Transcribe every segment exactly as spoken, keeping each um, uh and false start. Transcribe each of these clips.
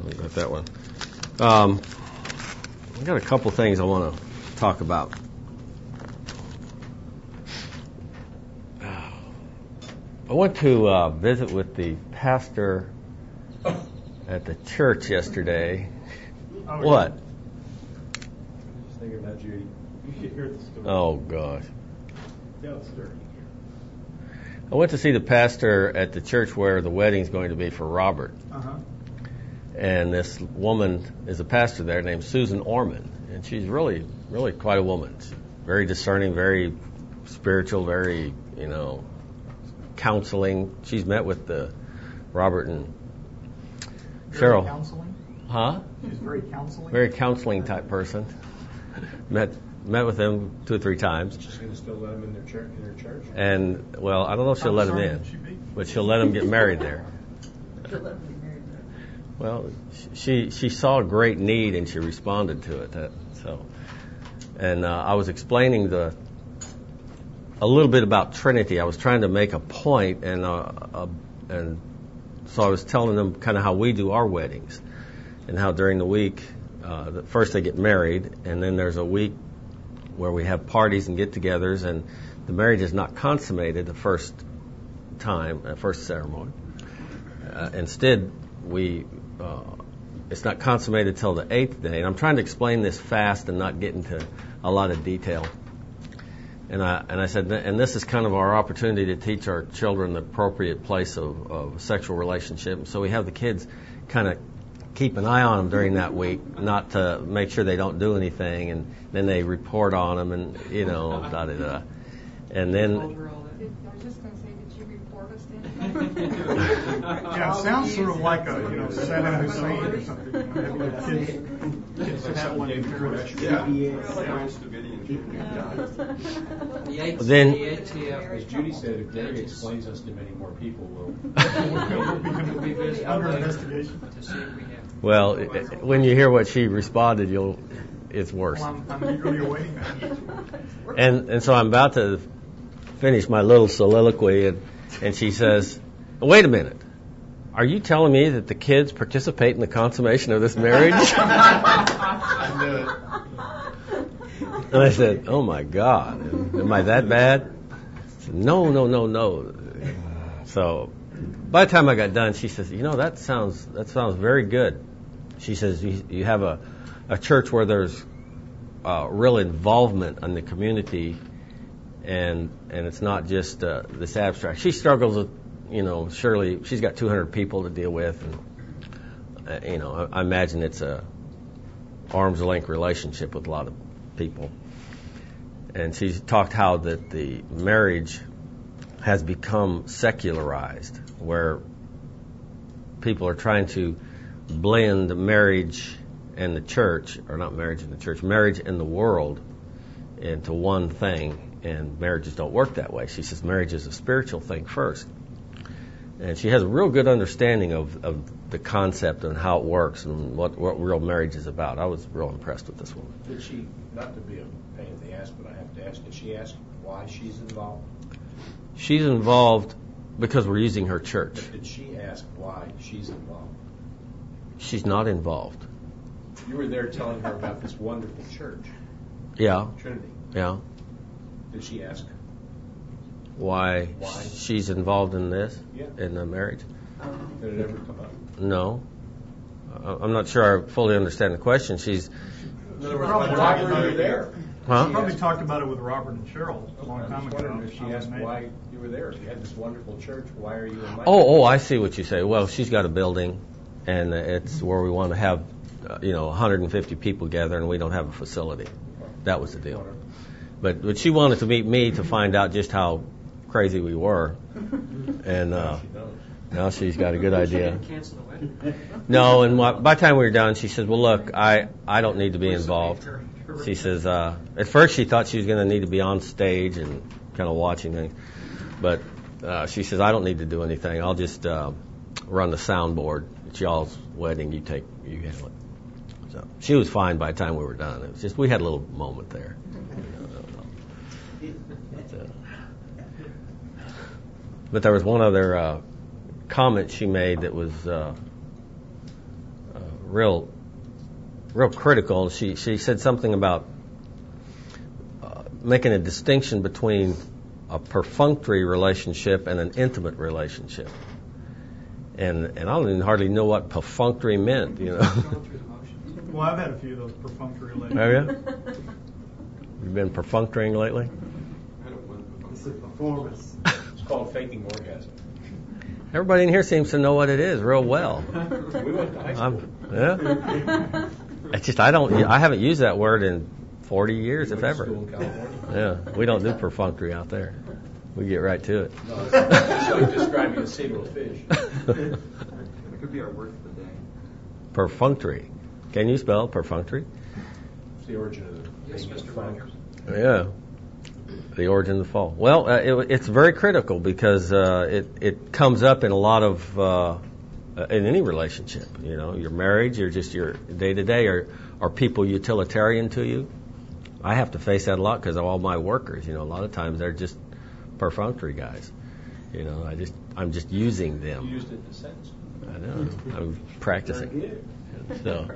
I got that one. Um, I got a couple things I want to talk about. I went to uh, visit with the pastor at the church yesterday. Oh, What? yeah. Just thinking about Judy. You should hear the story. Oh, gosh. Tell the story. I went to see the pastor at the church where the wedding's going to be for Robert. Uh-huh. And this woman is a pastor there named Susan Orman. And she's really, really quite a woman. She's very discerning, very spiritual, very, you know, counseling. She's met with the Robert and Very Cheryl. counseling? Huh? She's very counseling? Very counseling type person. met met with them two or three times. She's going to still let them in their church. In her church. And, well, I don't know if she'll let them in, but she'll let them get married there. Well, she she saw a great need and she responded to it. That, so, and uh, I was explaining the a little bit about Trinity. I was trying to make a point, and uh, uh, and so I was telling them kind of how we do our weddings, and how during the week, uh, the, first they get married, and then there's a week where we have parties and get-togethers, and the marriage is not consummated the first time, the first ceremony. Uh, instead, we uh, it's not consummated till the eighth day. And I'm trying to explain this fast and not get into a lot of detail. And I and I said, and this is kind of our opportunity to teach our children the appropriate place of, of sexual relationship. So we have the kids kind of keep an eye on them during that week, not to make sure they don't do anything, and then they report on them, and you know, da da da. And then. I was just going to say, did you report us to Yeah, it sounds sort of like a, you know, Saddam Hussein or something. You know, having kids, kids just have one interest. Yeah. The A T, Then- the A T F, As Judy said, if Gary explains us to many more people, we'll. will be visiting Under later investigation. to see if we have. Well, it- it- when you hear what she responded, you'll it's worse. Well, I'm, I'm eagerly awaiting that. And and so I'm about to finish my little soliloquy, and, and she says, "Wait a minute. Are you telling me that the kids participate in the consummation of this marriage?" And I said, "Oh my God, am I that bad?" She said, no, no, no, no. So by the time I got done, she says, "You know, that sounds that sounds very good." She says, "You, you have a, a church where there's uh, real involvement in the community, and and it's not just uh, this abstract." She struggles with, you know, surely she's got two hundred people to deal with, and uh, you know, I, I imagine it's a arm's length relationship with a lot of people. And she's talked how that the marriage has become secularized, where people are trying to blend marriage and the church, or not marriage and the church, marriage and the world into one thing, and marriages don't work that way. She says marriage is a spiritual thing first. And she has a real good understanding of, of the concept and how it works and what, what real marriage is about. I was real impressed with this woman. Did she, not to be a pain in the ass, but I have to ask, did she ask why she's involved? She's involved because we're using her church. But did she ask why she's involved? She's not involved. You were there telling her about this wonderful church, Yeah, Trinity. yeah. Did she ask? Why, Why? she's involved in this, Yeah. in the marriage? Did it ever come up? No. I- I'm not sure I fully understand the question. She's, In other words, Probably why talking were about you it. there? huh? Probably talked about it with Robert and Cheryl a long I'm time just ago. wondering if she asked why you were there. If you had this wonderful church, why are you in my Oh, oh, I see what you say. Well, she's got a building, and it's where we want to have, uh, you know, one hundred fifty people gather, and we don't have a facility. That was the deal. But but she wanted to meet me to find out just how crazy we were, and uh, now she's got a good idea. Cancel the wedding. No, and wh- by the time we were done, she said, "Well, look, I I don't need to be involved." She says, uh, at first she thought she was going to need to be on stage and kind of watching things, but uh, she says, "I don't need to do anything. I'll just uh, run the soundboard. It's y'all's wedding. You take you handle it." So she was fine by the time we were done. It was just we had a little moment there. But, uh, but there was one other uh, comment she made that was uh, uh, real, real critical. She she said something about uh, making a distinction between a perfunctory relationship and an intimate relationship. And and I don't even hardly know what perfunctory meant, you know. Going through the motions. Well, I've had a few of those perfunctory lately. Have you? You've been perfunctorying lately? It's a performance. It's called faking orgasm. Everybody in here seems to know what it is real well. We went to high school. I'm, yeah. It's just I don't I haven't used that word in forty years, if Went to ever. school in California. Yeah, we don't do perfunctory out there. We get right to it. No, it's it's like describing a single fish. It could be our word for the day. Perfunctory. Can you spell perfunctory? It's the origin of the Yes, being Mister funk. Rogers. Yeah. The origin of the fall. Well, uh, it, it's very critical because uh, it it comes up in a lot of uh, in any relationship. You know, your marriage, you're just your day to day. Are are people utilitarian to you? I have to face that a lot because of all my workers. You know, a lot of times they're just perfunctory guys. You know, I just I'm just using You them. used it in a sentence. I know. I'm practicing. Very good. So,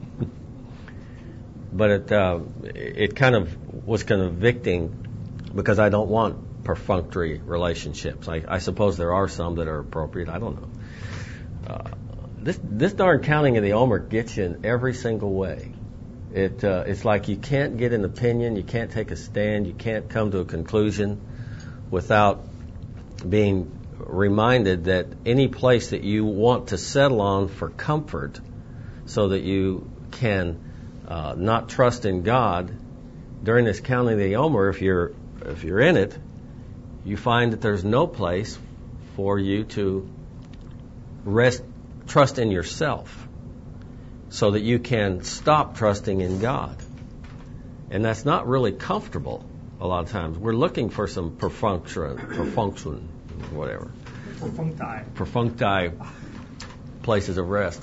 but it uh, it kind of was convicting because I don't want perfunctory relationships. I, I suppose there are some that are appropriate. I don't know. Uh, this this darn counting of the Omer gets you in every single way. It uh, it's like you can't get an opinion, you can't take a stand, you can't come to a conclusion without being reminded that any place that you want to settle on for comfort so that you can uh, not trust in God during this counting of the Omer, if you're if you're in it, you find that there's no place for you to rest, trust in yourself so that you can stop trusting in God. And that's not really comfortable a lot of times. We're looking for some perfunction, perfunction, whatever. Perfuncti. Perfuncti places of rest.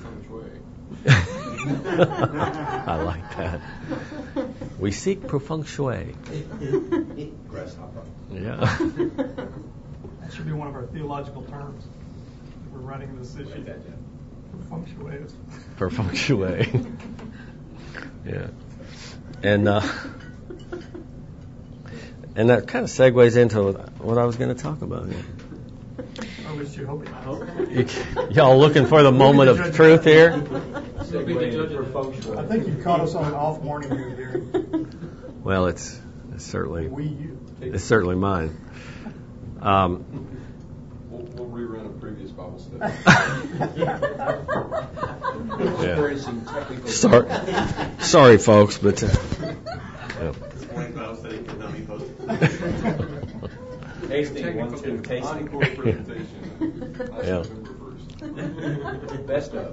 I like that. We seek feng shui. Grasshopper. Yeah. That should be one of our theological terms. We're running this issue. Write that down. Perfunctuated. For feng shui. Yeah. And uh, and that kind of segues into what I was going to talk about. I wish you hope. Y- Y'all looking for the moment of truth here? You'll be the judge of that. I think you caught us on an off morning here, Gary. Well, it's, it's certainly We, you. it's certainly mine. Um, We'll, we'll rerun a previous Bible study. Experiencing technical. sorry, sorry, folks, but uh, yeah. This morning's Bible study could not be posted. Tasting, one, two, tasting. Encore presentation. Last Yeah. November first. Best of.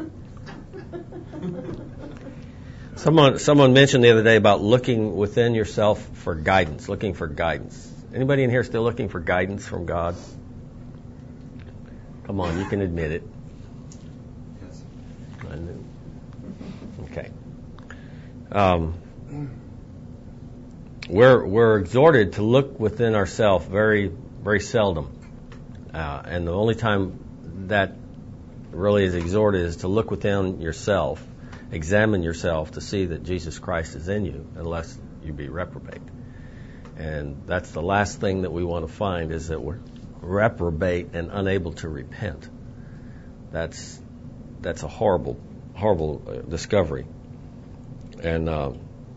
Someone someone mentioned the other day about looking within yourself for guidance, looking for guidance. Anybody in here still looking for guidance from God? Come on, you can admit it. Yes. I knew. Okay. Um, we're we're exhorted to look within ourselves very very seldom, uh, and the only time that really is exhorted is to look within yourself, examine yourself to see that Jesus Christ is in you, unless you be reprobate. And that's the last thing that we want to find, is that we're reprobate and unable to repent. That's that's a horrible, horrible uh, discovery. And uh,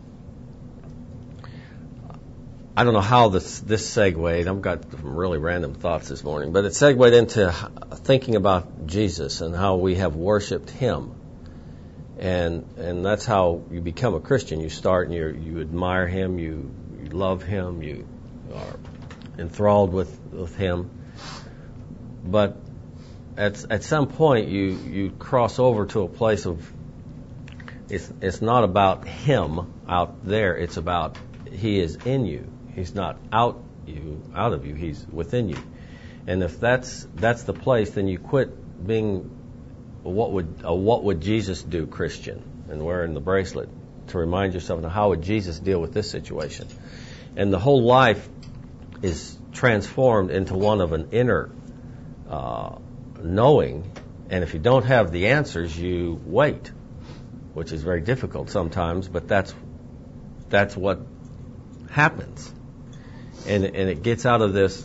I don't know how this this segued. I've got some really random thoughts this morning, but it segued into thinking about Jesus and how we have worshipped Him. And and that's how you become a Christian. You start and you you admire Him, you, you love Him, you are enthralled with, with Him. But at at some point you, you cross over to a place of it's it's not about Him out there. It's about He is in you. He's not out you out of you. He's within you. And if that's that's the place, then you quit being what would a what would Jesus do Christian and wearing the bracelet to remind yourself, now how would Jesus deal with this situation? And the whole life is transformed into one of an inner uh, knowing And if you don't have the answers, you wait, which is very difficult sometimes, but that's that's what happens. And, and it gets out of this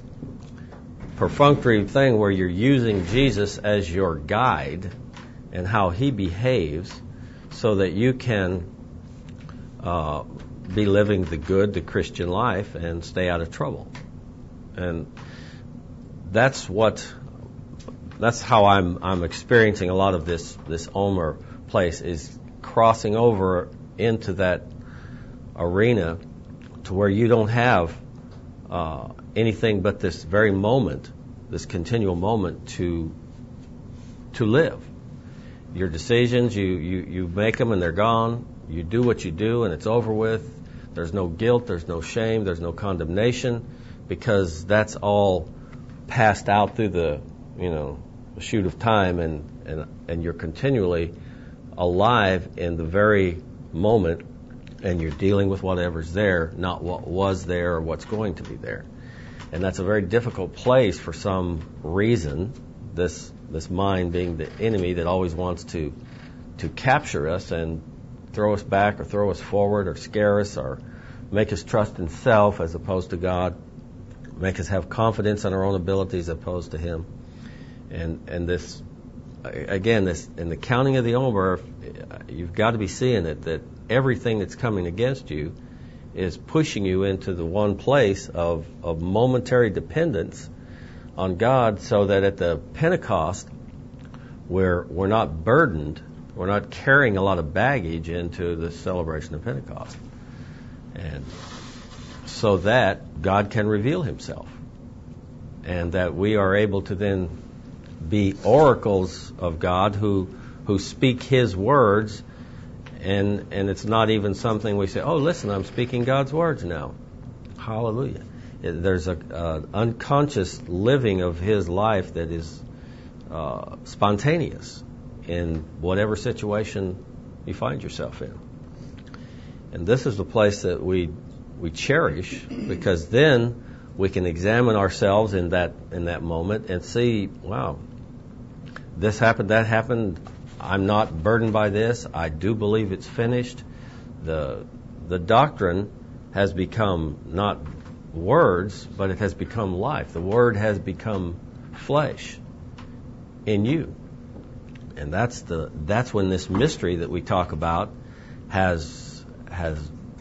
perfunctory thing where you're using Jesus as your guide and how he behaves so that you can uh, be living the good, the Christian life and stay out of trouble. And that's what, that's how I'm I'm experiencing a lot of this, this Omer place, is crossing over into that arena to where you don't have uh, anything but this very moment, this continual moment to to live. Your decisions, you, you, you make them and they're gone. You do what you do and it's over with. There's no guilt, there's no shame, there's no condemnation, because that's all passed out through the, you know, the chute of time, and, and, and you're continually alive in the very moment, and you're dealing with whatever's there, not what was there or what's going to be there. And that's a very difficult place for some reason, this this mind being the enemy that always wants to to capture us and throw us back or throw us forward or scare us or make us trust in self as opposed to God, make us have confidence in our own abilities as opposed to him. And and this, again, this in the counting of the Omer, you've got to be seeing it, that everything that's coming against you is pushing you into the one place of, of momentary dependence on God, so that at the Pentecost, we're, we're not burdened, we're not carrying a lot of baggage into the celebration of Pentecost. And so that God can reveal himself, and that we are able to then be oracles of God who who speak his words, and and it's not even something we say, oh, listen, I'm speaking God's words now. Hallelujah. It, there's a uh, unconscious living of his life that is uh, spontaneous in whatever situation you find yourself in. And this is the place that we we cherish, because then we can examine ourselves in that in that moment and see, wow, this happened, that happened. I'm not burdened by this. I do believe it's finished. The the doctrine has become not words, but it has become life. The word has become flesh in you. And that's the that's when this mystery that we talk about has has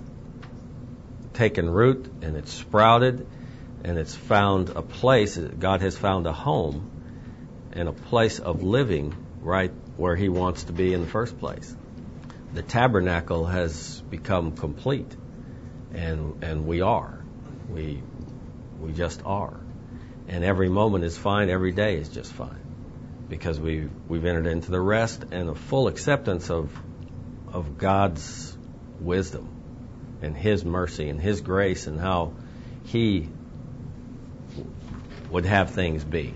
taken root, and it's sprouted, and it's found a place. God has found a home and a place of living right where he wants to be in the first place. The tabernacle has become complete, and and we are. We we just are. And every moment is fine, every day is just fine, because we we've entered into the rest and a full acceptance of of God's wisdom and his mercy and his grace and how he would have things be.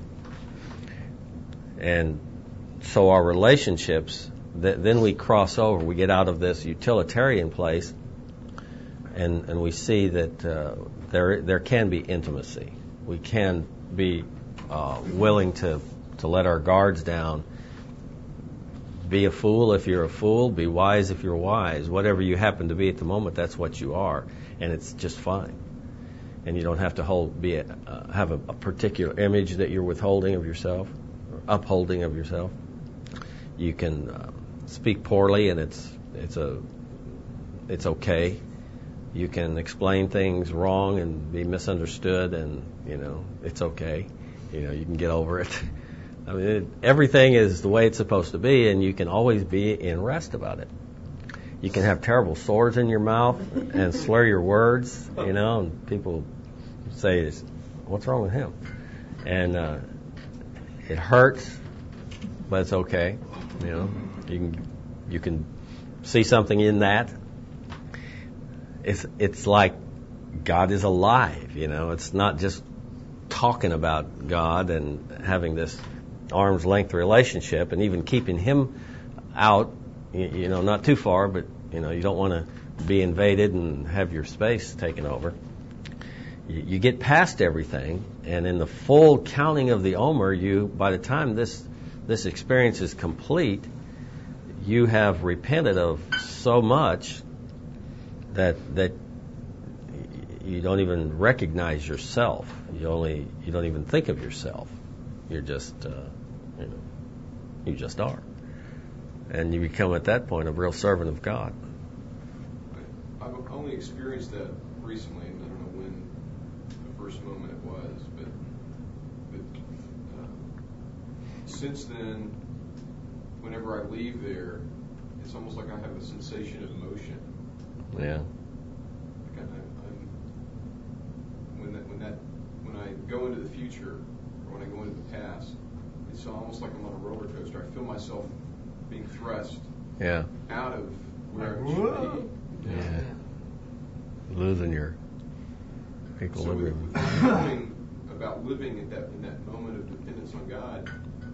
And so our relationships, th- then we cross over, we get out of this utilitarian place, and, and we see that uh, there there can be intimacy. We can be uh, willing to, to let our guards down. Be a fool if you're a fool. Be wise if you're wise. Whatever you happen to be at the moment, that's what you are, and it's just fine. And you don't have to hold, be a, uh, have a, a particular image that you're withholding of yourself, or upholding of yourself. You can uh, speak poorly, and it's it's a it's okay. You can explain things wrong and be misunderstood, and you know it's okay. You know you can get over it. I mean, it, everything is the way it's supposed to be, and you can always be in rest about it. You can have terrible sores in your mouth and slur your words, you know, and people say, "What's wrong with him?" And uh, it hurts, but it's okay. You know, you can you can see something in that. It's it's like God is alive. You know, it's not just talking about God and having this arm's length relationship and even keeping him out, you, you know, not too far, but, you know, you don't want to be invaded and have your space taken over. You, you get past everything, and in the full counting of the Omer, you, by the time this this experience is complete, you have repented of so much that that you don't even recognize yourself. You only you don't even think of yourself. You're just uh, you know you just are, and you become at that point a real servant of God. I've only experienced that recently, and I don't know when the first moment it was, but but uh, since then, whenever I leave there, it's almost like I have a sensation of motion. Yeah. Like I, I'm, when that when that when I go into the future or when I go into the past, it's almost like I'm on a roller coaster. I feel myself being thrust Yeah. out of where I Whoa. should be. Yeah. Losing your So with, equilibrium. with knowing about living in that in that moment of dependence on God,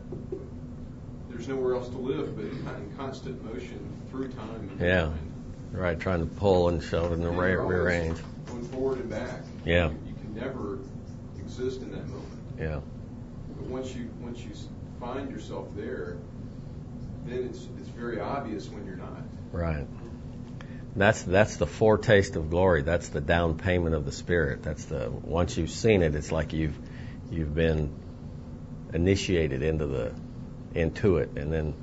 there's nowhere else to live but in constant motion through time. And Yeah. time. Right, trying to pull and shove in the And rear, you're rear always range. Going forward and back. Yeah. You, you can never exist in that moment. Yeah. But once you once you find yourself there, then it's it's very obvious when you're not. Right. That's that's the foretaste of glory. That's the down payment of the Spirit. That's the once you've seen it, it's like you've you've been initiated into the into it, and then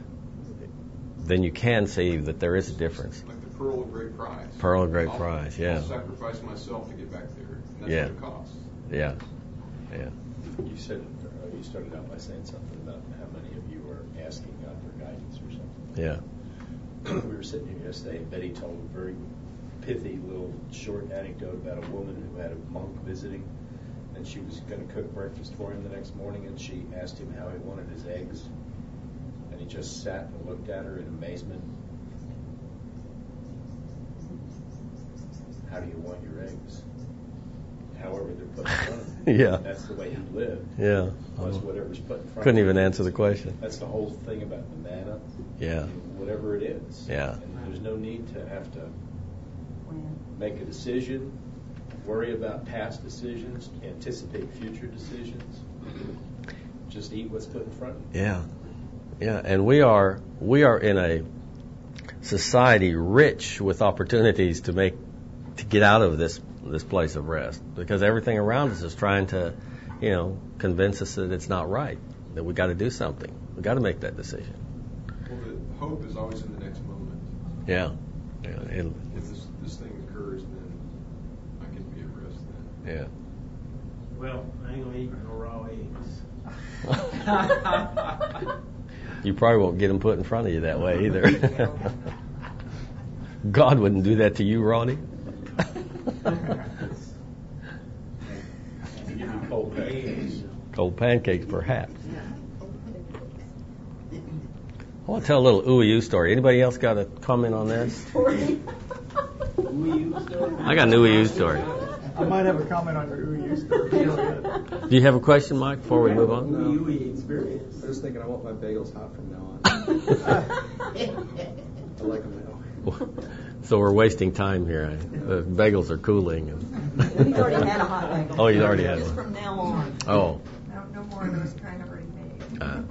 then you can see that there is a difference. Like the pearl of great price. Pearl of great I'll, price, yeah. I'll sacrifice myself to get back there. And that's Yeah. what it costs. Yeah. Yeah. You said, uh, you started out by saying something about how many of you are asking God for guidance or something. Yeah. We were sitting here yesterday, and Betty told a very pithy little short anecdote about a woman who had a monk visiting, and she was going to cook breakfast for him the next morning, and she asked him how he wanted his eggs, and he just sat and looked at her in amazement. How do you want your eggs? However they're put in front of him. Yeah. That's the way he lived. Yeah. Was whatever's put in front Couldn't of him. even answer the question. That's the whole thing about the manna. Yeah. Whatever it is. Yeah. And there's no need to have to make a decision, worry about past decisions, anticipate future decisions. Just eat what's put in front of you. Yeah. Yeah. And we are we are in a society rich with opportunities to make to get out of this this place of rest, because everything around us is trying to, you know, convince us that it's not right, that we got to do something. We got to make that decision. Well, the hope is always in the next moment. Yeah. Yeah. It'll, If this, this thing occurs, then I can be at rest then. yeah. Well, I ain't gonna eat no raw eggs. You probably won't get them put in front of you that way either. God wouldn't do that to you, Ronnie. Give you cold pancakes. Cold pancakes, perhaps. I want to tell a little ooey-oo story. Anybody else got a comment on this? I got an ooey-oo story. I might have a comment on your ooh story. Go ahead. Do you have a question, Mike, before we move on? I was thinking I want my bagels hot from now on. I like them now. So we're wasting time here. The bagels are cooling. And He's already had a hot bagel. Oh, he's already had Just one. from now on. oh. No, no more of those kind of already made. Uh,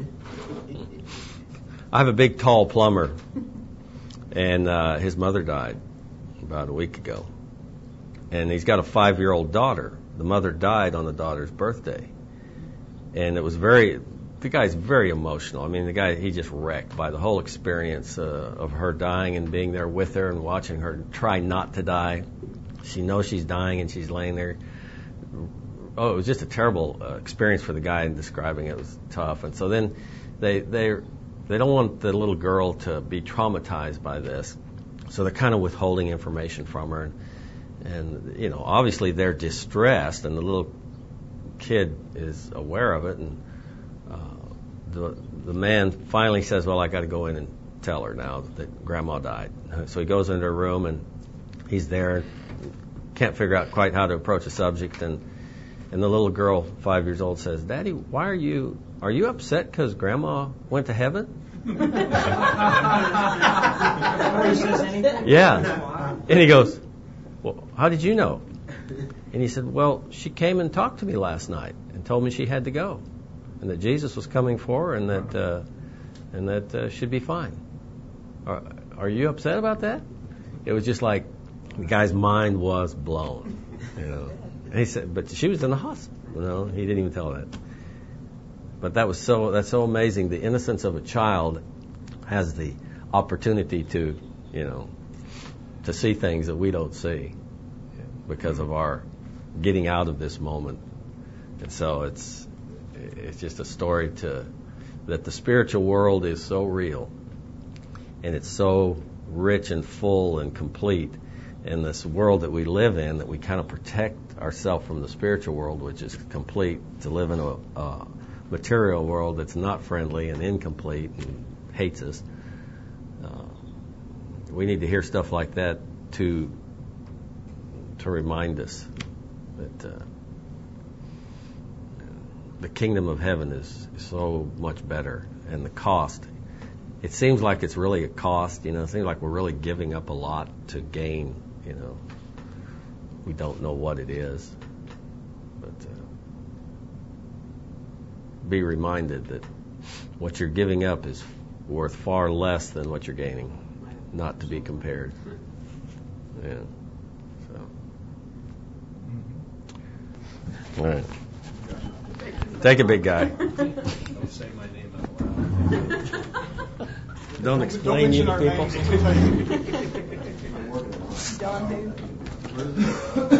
I have a big, tall plumber, and uh, his mother died about a week ago. And he's got a five-year-old daughter. The mother died on the daughter's birthday. And it was very, the guy's very emotional. I mean, the guy, he just wrecked by the whole experience uh, of her dying and being there with her and watching her try not to die. She knows she's dying and she's laying there. Oh, it was just a terrible uh, experience for the guy, and describing it was tough. And so then they they they don't want the little girl to be traumatized by this, so they're kind of withholding information from her. And, and you know, obviously they're distressed, and the little kid is aware of it. And uh, the the man finally says, "Well, I got to go in and tell her now that Grandma died." So he goes into her room, and he's there, can't figure out quite how to approach the subject, and. And the little girl, five years old, says, "Daddy, why are you, are you upset because Grandma went to heaven?" Yeah. And he goes, "Well, how did you know?" And he said, "Well, she came and talked to me last night and told me she had to go." and that Jesus was coming for her, and that uh, and that uh, she'd be fine. Are, are you upset about that? It was just like the guy's mind was blown, you know. And he said, but she was in the hospital, you know. He didn't even tell her that. But that was so that's so amazing. The innocence of a child has the opportunity to, you know, to see things that we don't see because of our getting out of this moment. And so it's it's just a story to that the spiritual world is so real, and it's so rich and full and complete in this world that we live in, that we kind of protect ourselves from the spiritual world, which is complete, to live in a, a material world that's not friendly and incomplete and hates us. Uh, we need to hear stuff like that to to remind us that uh, the kingdom of heaven is so much better, and the cost. It seems like it's really a cost, you know. It seems like we're really giving up a lot to gain, you know. We don't know what it is, but uh, be reminded that what you're giving up is worth far less than what you're gaining, not to be compared. Yeah. So. All right. Take it, big guy. Don't say my name out loud. Don't explain you to people. John who?